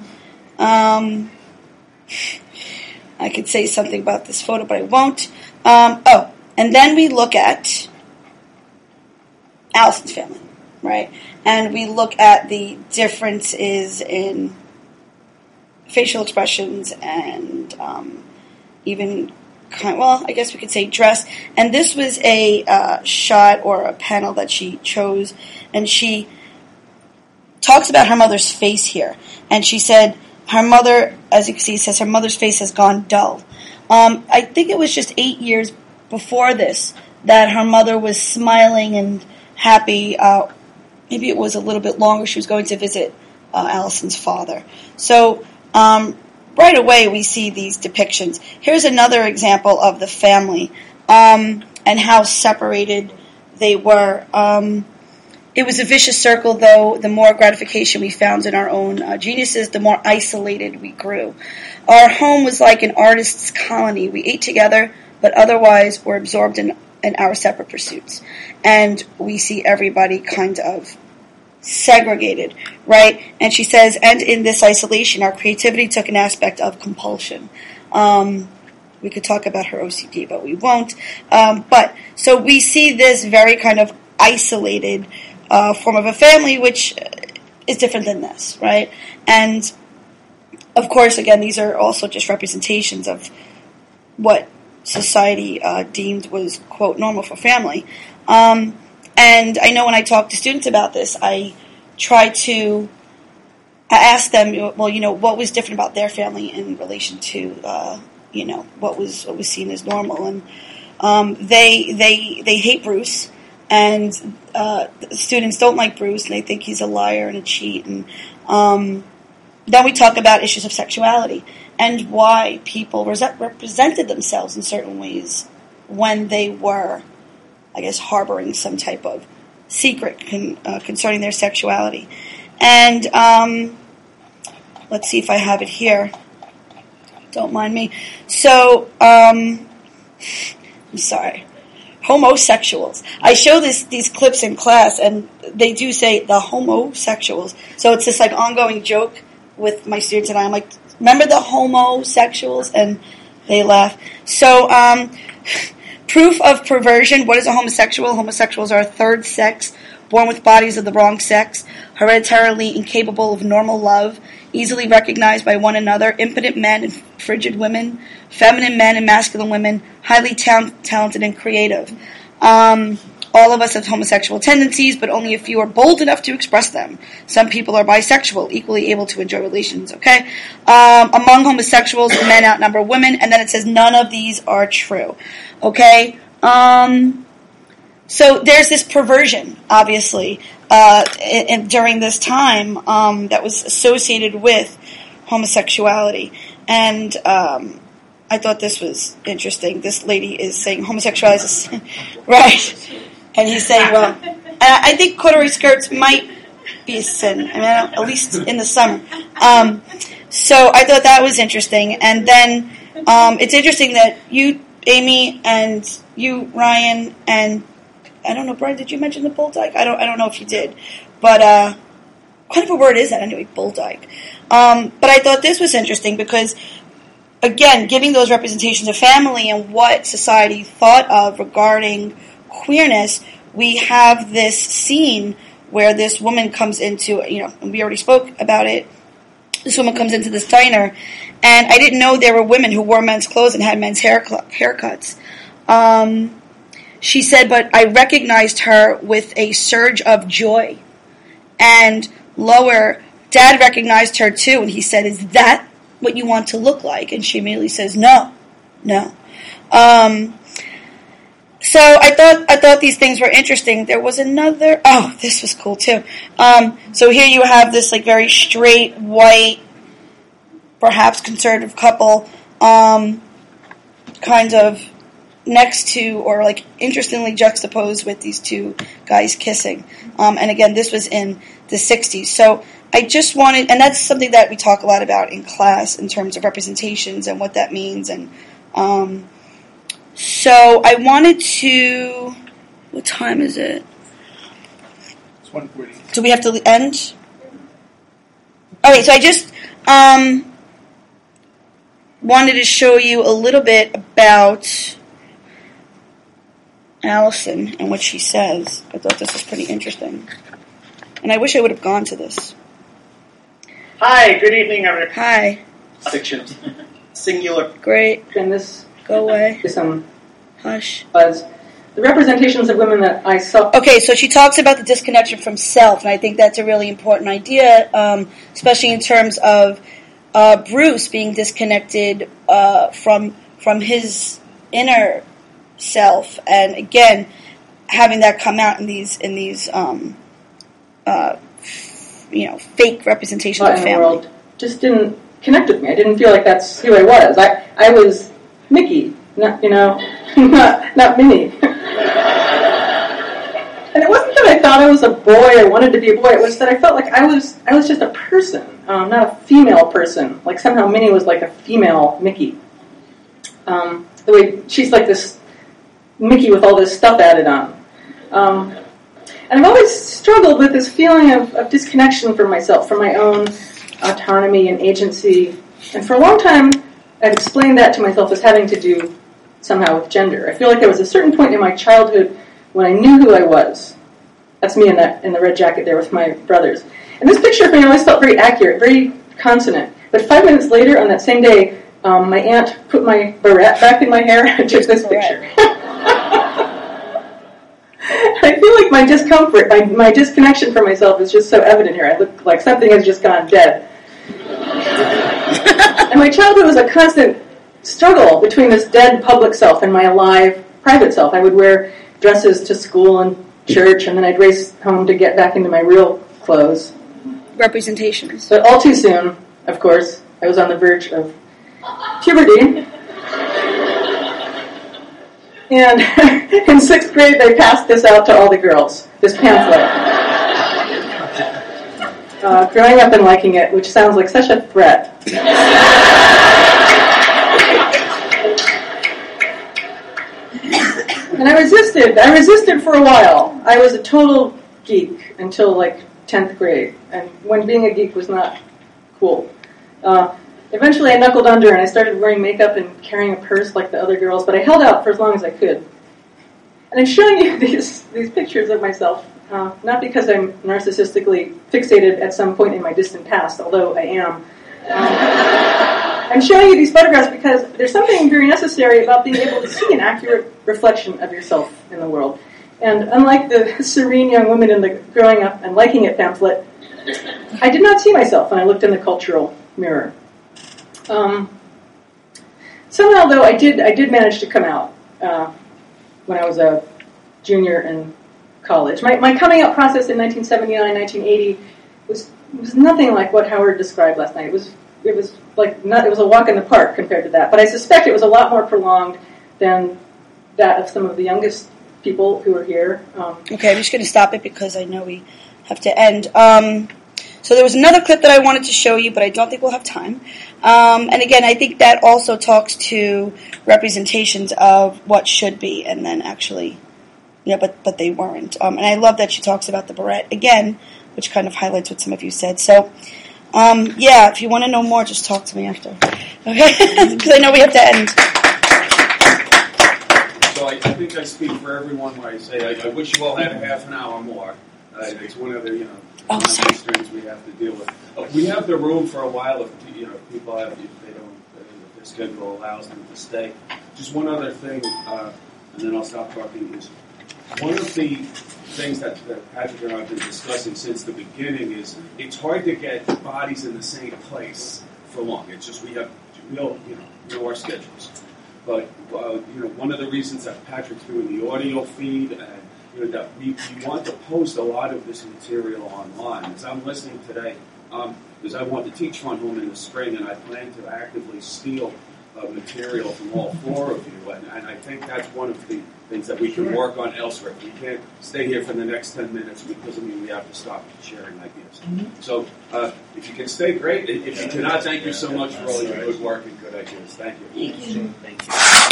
I could say something about this photo, but I won't. And then we look at Allison's family, right? And we look at the differences in facial expressions and even, I guess we could say dress. And this was a shot or a panel that she chose, and she talks about her mother's face here. And she said, her mother, as you can see, says her mother's face has gone dull. I think it was just 8 years before this that her mother was smiling and happy. Maybe it was a little bit longer. She was going to visit Allison's father. So right away we see these depictions. Here's another example of the family and how separated they were. It was a vicious circle, though. The more gratification we found in our own geniuses, the more isolated we grew. Our home was like an artist's colony. We ate together, but otherwise were absorbed in and our separate pursuits. And we see everybody kind of segregated, right? And she says, and in this isolation, our creativity took an aspect of compulsion. We could talk about her OCD, but we won't. But so we see this very kind of isolated form of a family, which is different than this, right? And of course, again, these are also just representations of what society deemed was, quote, normal for family. And I know when I talk to students about this, I try to ask them, well, what was different about their family in relation to, what was seen as normal. And they hate Bruce, and students don't like Bruce, and they think he's a liar and a cheat. And then we talk about issues of sexuality and why people represented themselves in certain ways when they were, I guess, harboring some type of secret concerning their sexuality. And let's see if I have it here. Don't mind me. So, I'm sorry. Homosexuals. I show these clips in class, and they do say the homosexuals. So it's this like ongoing joke with my students, and I'm like, remember the homosexuals? And they laugh. So, proof of perversion. What is a homosexual? Homosexuals are a third sex, born with bodies of the wrong sex, hereditarily incapable of normal love, easily recognized by one another, impotent men and frigid women, feminine men and masculine women, highly talented and creative. All of us have homosexual tendencies, but only a few are bold enough to express them. Some people are bisexual, equally able to enjoy relations, okay? Among homosexuals, men outnumber women, and then it says none of these are true, okay? So there's this perversion, obviously, during this time that was associated with homosexuality. And I thought this was interesting. This lady is saying homosexuality is a sin, right? And he's saying, well, I think corduroy skirts might be a sin. I mean, at least in the summer. So I thought that was interesting. And then it's interesting that you, Amy, and you, Ryan, and I don't know, Brian, did you mention the bull dyke? I don't know if you did. But what kind of a word is that anyway, bull dyke? But I thought this was interesting because, again, giving those representations of family and what society thought of regarding queerness, we have this scene where this woman comes into, and we already spoke about it, this woman comes into this diner, and I didn't know there were women who wore men's clothes and had men's haircuts. She said, but I recognized her with a surge of joy. And lower, Dad recognized her too, and he said, is that what you want to look like? And she immediately says, no. So I thought these things were interesting. There was another, this was cool too. So here you have this like very straight, white, perhaps conservative couple, kind of next to, or like interestingly juxtaposed with these two guys kissing. And again, this was in the 60s. So I just wanted, and that's something that we talk a lot about in class in terms of representations and what that means. And so I wanted to, what time is it? It's 1:40. Do we have to end? Okay, so I just wanted to show you a little bit about Allison and what she says. I thought this was pretty interesting. And I wish I would have gone to this. Hi, good evening, everyone. Hi. Fiction. Singular. Great. Can this go away? Hush. Buzz. The representations of women that I saw... Okay, so she talks about the disconnection from self, and I think that's a really important idea, especially in terms of Bruce being disconnected from his inner self, and again, having that come out in these fake representations of family. The world just didn't connect with me. I didn't feel like that's who I was. I was Mickey, not Minnie. And it wasn't that I thought I was a boy, I wanted to be a boy, it was that I felt like I was just a person, not a female person. Like somehow Minnie was like a female Mickey. The way she's like this Mickey with all this stuff added on. And I've always struggled with this feeling of disconnection from myself, from my own autonomy and agency. And for a long time, I've explained that to myself as having to do somehow with gender. I feel like there was a certain point in my childhood when I knew who I was. That's me in the red jacket there with my brothers. And this picture of me always felt very accurate, very consonant. But 5 minutes later, on that same day, my aunt put my barrette back in my hair and took this picture. I feel like my discomfort, my disconnection from myself is just so evident here. I look like something has just gone dead. And my childhood was a constant struggle between this dead public self and my alive private self. I would wear dresses to school and church, and then I'd race home to get back into my real clothes. Representations. But all too soon, of course, I was on the verge of puberty. And in 6th grade, they passed this out to all the girls, this pamphlet. Growing up and liking it, which sounds like such a threat. And I resisted for a while. I was a total geek until like 10th grade, and when being a geek was not cool. Eventually I knuckled under and I started wearing makeup and carrying a purse like the other girls, but I held out for as long as I could. And I'm showing you these pictures of myself, not because I'm narcissistically fixated at some point in my distant past, although I am. I'm showing you these photographs because there's something very necessary about being able to see an accurate reflection of yourself in the world. And unlike the serene young woman in the Growing Up and Liking It pamphlet, I did not see myself when I looked in the cultural mirror. Somehow, though, I did manage to come out when I was a junior in college. My coming out process in 1979, 1980 was nothing like what Howard described last night. It was a walk in the park compared to that. But I suspect it was a lot more prolonged than that of some of the youngest people who are here. Okay, I'm just going to stop it because I know we have to end. So there was another clip that I wanted to show you, but I don't think we'll have time. And again, I think that also talks to representations of what should be, and then actually, but they weren't. And I love that she talks about the barrette again, which kind of highlights what some of you said. So, if you want to know more, just talk to me after. Okay? Because I know we have to end. So I think I speak for everyone when I say I wish you all had a half an hour more. It's one of the constraints we have to deal with. We have the room for a while if people have, if their schedule allows them to stay. Just one other thing, and then I'll stop talking. Is one of the things that Patrick and I have been discussing since the beginning is it's hard to get bodies in the same place for long. It's just we all know our schedules. But one of the reasons that Patrick's doing the audio feed and that we want to post a lot of this material online. As I'm listening today, because I want to teach Fun Home in the spring, and I plan to actively steal material from all 4 of you, and I think that's one of the things that we can work on elsewhere. We can't stay here for the next 10 minutes because we have to stop sharing ideas. Mm-hmm. So if you can stay, great. If you cannot, thank you so much for all your good work and good ideas. Thank you. Thank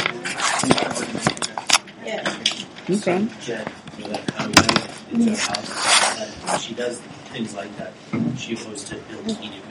you. Yeah. Okay. Jen, it's her house. She does things like that. She opposed to build heated